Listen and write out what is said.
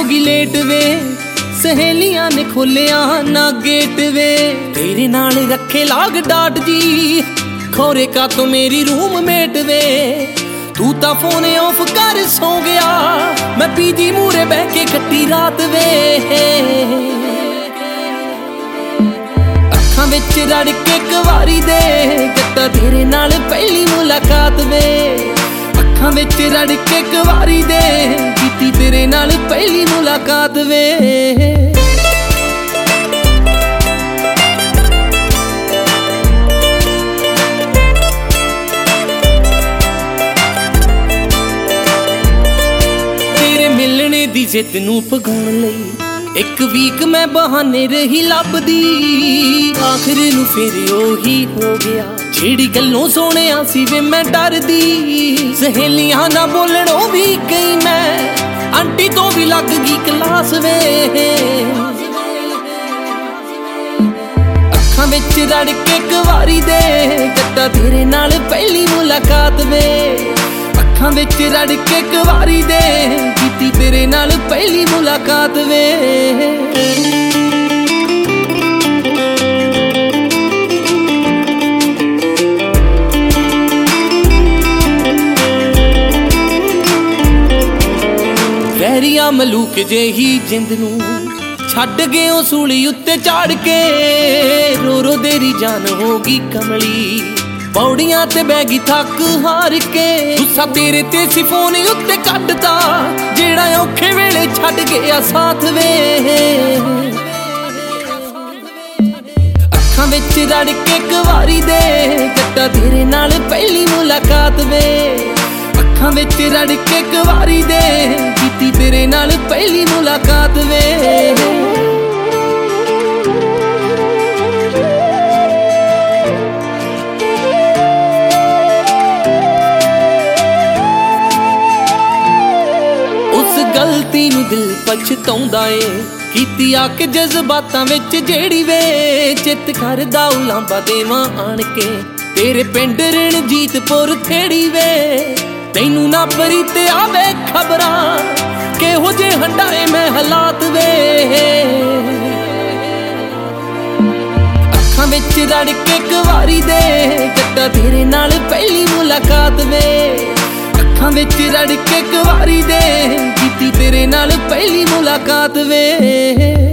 होगी लेट वे सहेलियां ने खोलिया ना गेट वे तेरे नाल रखे लाग डाट जी खोरे का तो मेरी रूम मेट वे तू ता फोन ऑफ कर सो गया मैं पीजी मूरे बह के कट्टी रात वे अखां विच रड़ के कवारी दे गत्ता तेरे नाल पहली मुलाकात वे अखां विच रड़ के कवारी दे कीती तेरे नाल पहली मुलाकात वे दी जिद नूं पगाउण लई एक वीक मैं बहाने रही लभदी आखिर नूं फिर ओही हो गया जेड़ी गल्लों सोहणिया सी वे मैं डरदी सहेलियां ना बोलणों भी गई मैं आंटी तो भी लग गई क्लास वे अखां विच रड़ के कवारी दे गत्ता तेरे नाल पहली मुलाकात वे अखां विच रड़ के कवारी दे कीती तेरे नाल पहली मुलाकात वे वैरिया मलूक जेही जिंद नूं छड्ड गए ओ सूली उत्ते झाड़ के रो रो तेरी जान होगी कमली पौड़ियां ते बैगी थक हार के गुस्सा तेरे ते सी फोन उत्ते कटदा जेड़ा औखे वेले छड्ड गया साथ वे अखां विच रड़ के कवारी दे गत्ता तेरे नाल पहली मुलाकात वे अखां विच रड़ के कवारी दे कीती तेरे नाल पहली मुलाकात वे गलती नूं दिल पछताउंदा ए कीती आके जज्बातां विच जेड़ी वे चित करदा उलांबा देवां आण के तेरे पिंड रणजीतपुर थेड़ी वे तैनूं ना परी ते आवे खबरां किहो जे हंडाए मैं हालात वे अखां विच रड़ के कवारी दे गत्ता तेरे नाल पहली मुलाकात वे अखां विच रड़ के कवारी दे कीती तेरे नाल पहली मुलाकात वे।